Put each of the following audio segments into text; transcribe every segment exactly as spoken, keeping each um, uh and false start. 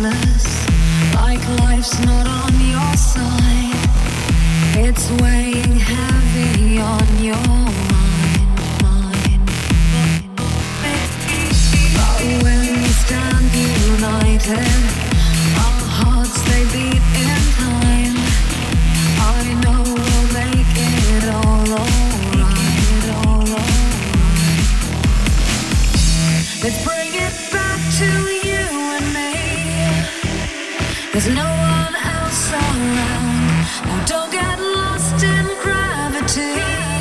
restless, like life's not on your side. It's weighing heavy on your mind, mind. But when we stand united, our hearts they beat in time. I know we'll make it all alright, all alright. Let's bring it back to you and me. There's no one else around. Oh, don't get lost in gravity.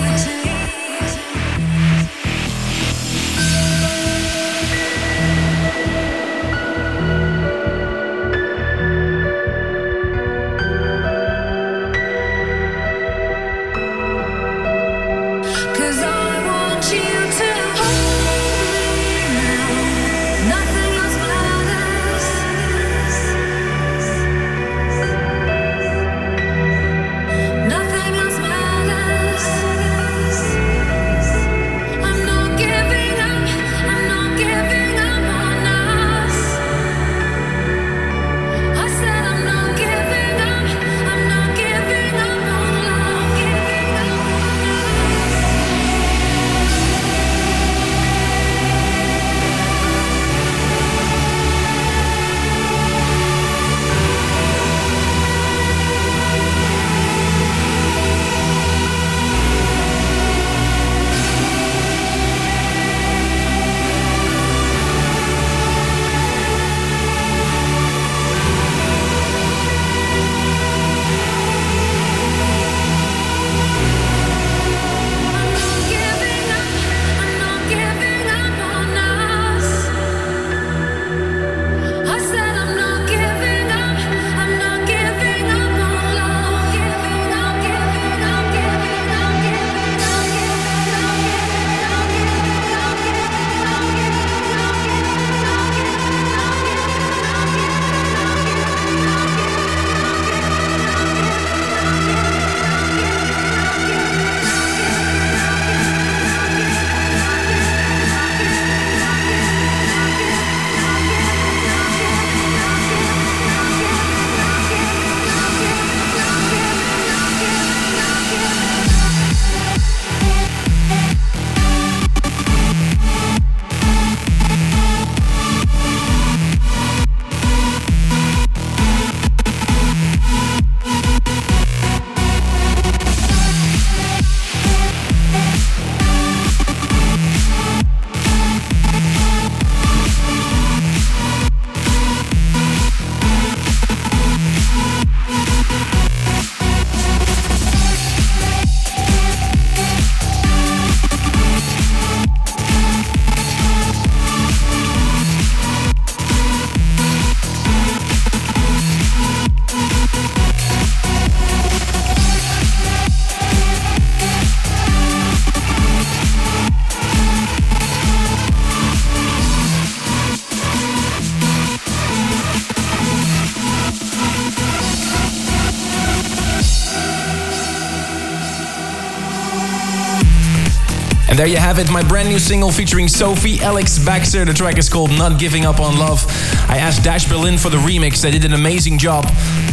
And there you have it, my brand new single featuring Sophie Alex Baxter. The track is called Not Giving Up on Love. I asked Dash Berlin for the remix. They did an amazing job.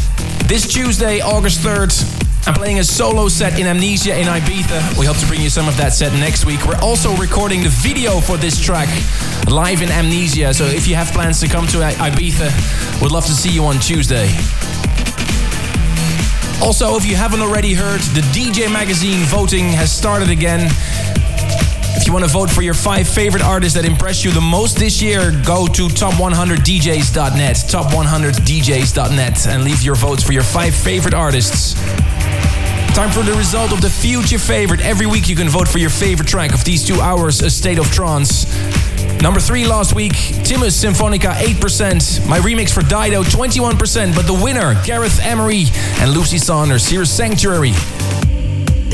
This Tuesday, August third, I'm playing a solo set in Amnesia in Ibiza. We hope to bring you some of that set next week. We're also recording the video for this track live in Amnesia. So if you have plans to come to Ibiza, we'd love to see you on Tuesday. Also, if you haven't already heard, the D J Magazine voting has started again. If you want to vote for your five favorite artists that impressed you the most this year, go to top one hundred D Js dot net, top one hundred D Js dot net, and leave your votes for your five favorite artists. Time for the result of the future favorite. Every week you can vote for your favorite track of these two hours, A State of Trance. Number three last week, Timus Symphonica, eight percent. My remix for Dido, twenty-one percent. But the winner, Gareth Emery and Lucy Saunders. Here's Sanctuary.